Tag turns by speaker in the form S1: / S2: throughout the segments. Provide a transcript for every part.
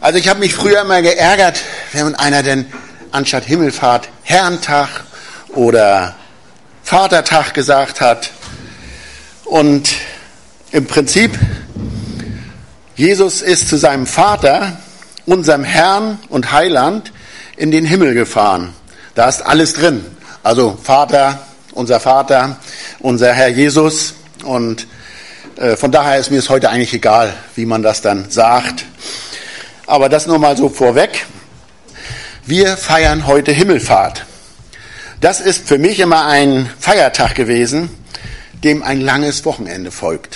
S1: Also ich habe mich früher immer geärgert, wenn einer denn anstatt Himmelfahrt Herrentag oder Vatertag gesagt hat. Und im Prinzip, Jesus ist zu seinem Vater, unserem Herrn und Heiland, in den Himmel gefahren. Da ist alles drin. Also Vater, unser Herr Jesus. Und von daher ist mir es heute eigentlich egal, wie man das dann sagt. Aber das nur mal so vorweg. Wir feiern heute Himmelfahrt. Das ist für mich immer ein Feiertag gewesen, dem ein langes Wochenende folgt.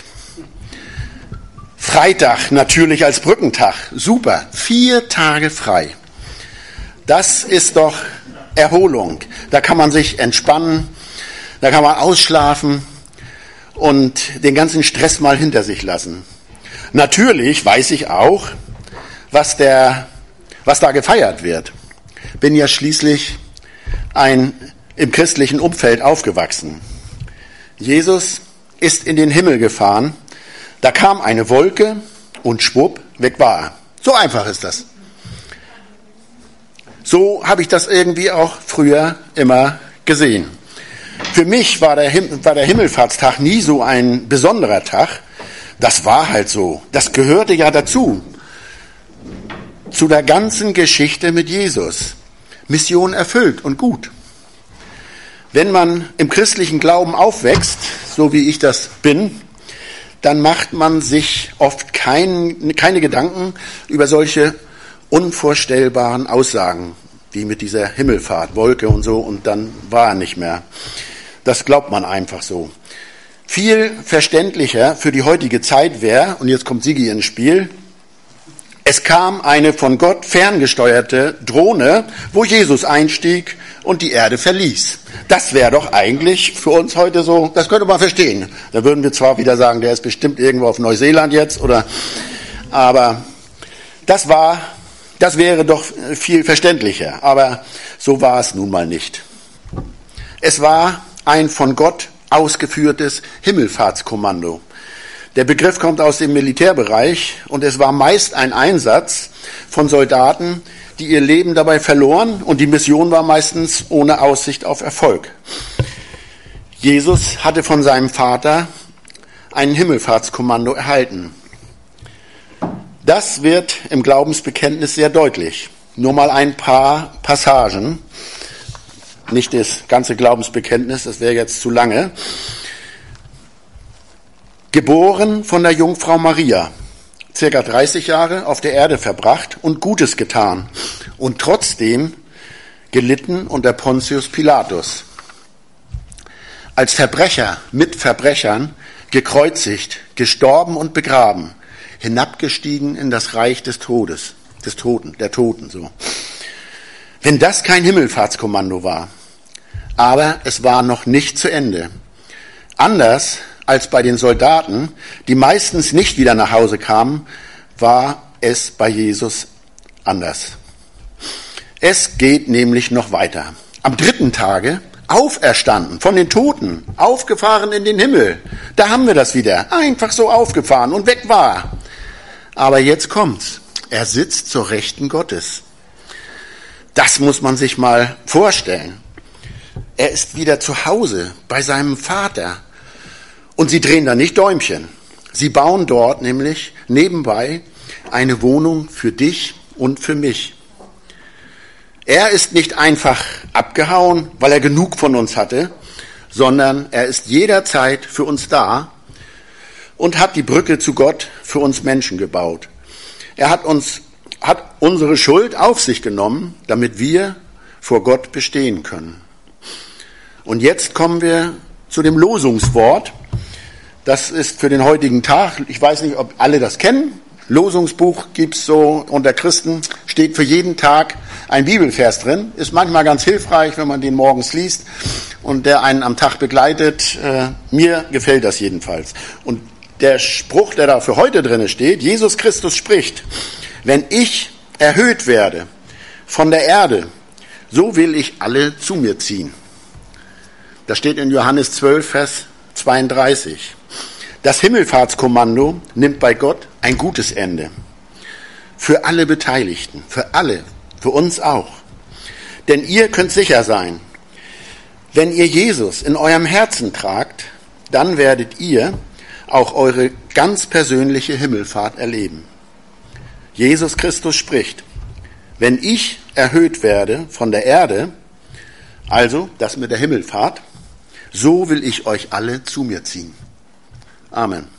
S1: Freitag natürlich als Brückentag. Super. 4 Tage frei. Das ist doch Erholung. Da kann man sich entspannen, da kann man ausschlafen und den ganzen Stress mal hinter sich lassen. Natürlich weiß ich auch, was da gefeiert wird. Bin ja schließlich im christlichen Umfeld aufgewachsen. Jesus ist in den Himmel gefahren, da kam eine Wolke und schwupp, weg war er. So einfach ist das. So habe ich das irgendwie auch früher immer gesehen. Für mich war der Himmelfahrtstag nie so ein besonderer Tag. Das war halt so. Das gehörte ja dazu. Zu der ganzen Geschichte mit Jesus. Mission erfüllt und gut. Wenn man im christlichen Glauben aufwächst, so wie ich das bin, dann macht man sich oft keine Gedanken über solche unvorstellbaren Aussagen, wie mit dieser Himmelfahrt, Wolke und so, und dann war er nicht mehr. Das glaubt man einfach so. Viel verständlicher für die heutige Zeit wäre, und jetzt kommt Sigi ins Spiel, es kam eine von Gott ferngesteuerte Drohne, wo Jesus einstieg und die Erde verließ. Das wäre doch eigentlich für uns heute so, das könnte man verstehen. Da würden wir zwar wieder sagen, der ist bestimmt irgendwo auf Neuseeland jetzt, aber das wäre doch viel verständlicher. Aber so war es nun mal nicht. Es war ein von Gott ausgeführtes Himmelfahrtskommando. Der Begriff kommt aus dem Militärbereich und es war meist ein Einsatz von Soldaten, die ihr Leben dabei verloren, und die Mission war meistens ohne Aussicht auf Erfolg. Jesus hatte von seinem Vater ein Himmelfahrtskommando erhalten. Das wird im Glaubensbekenntnis sehr deutlich. Nur mal ein paar Passagen, nicht das ganze Glaubensbekenntnis, das wäre jetzt zu lange. Geboren von der Jungfrau Maria, circa 30 Jahre auf der Erde verbracht und Gutes getan und trotzdem gelitten unter Pontius Pilatus. Als Verbrecher mit Verbrechern gekreuzigt, gestorben und begraben, hinabgestiegen in das Reich des Todes, der Toten, so. Wenn das kein Himmelfahrtskommando war, aber es war noch nicht zu Ende. Anders als bei den Soldaten, die meistens nicht wieder nach Hause kamen, war es bei Jesus anders. Es geht nämlich noch weiter. Am 3. Tage auferstanden von den Toten, aufgefahren in den Himmel. Da haben wir das wieder. Einfach so aufgefahren und weg war. Aber jetzt kommt's. Er sitzt zur Rechten Gottes. Das muss man sich mal vorstellen. Er ist wieder zu Hause bei seinem Vater. Und sie drehen da nicht Däumchen. Sie bauen dort nämlich nebenbei eine Wohnung für dich und für mich. Er ist nicht einfach abgehauen, weil er genug von uns hatte, sondern er ist jederzeit für uns da und hat die Brücke zu Gott für uns Menschen gebaut. Er hat unsere Schuld auf sich genommen, damit wir vor Gott bestehen können. Und jetzt kommen wir zu dem Losungswort. Das ist für den heutigen Tag, ich weiß nicht, ob alle das kennen. Losungsbuch gibt's so unter Christen, steht für jeden Tag ein Bibelvers drin. Ist manchmal ganz hilfreich, wenn man den morgens liest und der einen am Tag begleitet. Mir gefällt das jedenfalls. Und der Spruch, der da für heute drin steht, Jesus Christus spricht: Wenn ich erhöht werde von der Erde, so will ich alle zu mir ziehen. Das steht in Johannes 12, Vers 32. Das Himmelfahrtskommando nimmt bei Gott ein gutes Ende. für alle Beteiligten, für alle, für uns auch. Denn ihr könnt sicher sein, wenn ihr Jesus in eurem Herzen tragt, dann werdet ihr auch eure ganz persönliche Himmelfahrt erleben. Jesus Christus spricht: Wenn ich erhöht werde von der Erde, also das mit der Himmelfahrt, so will ich euch alle zu mir ziehen. Amen.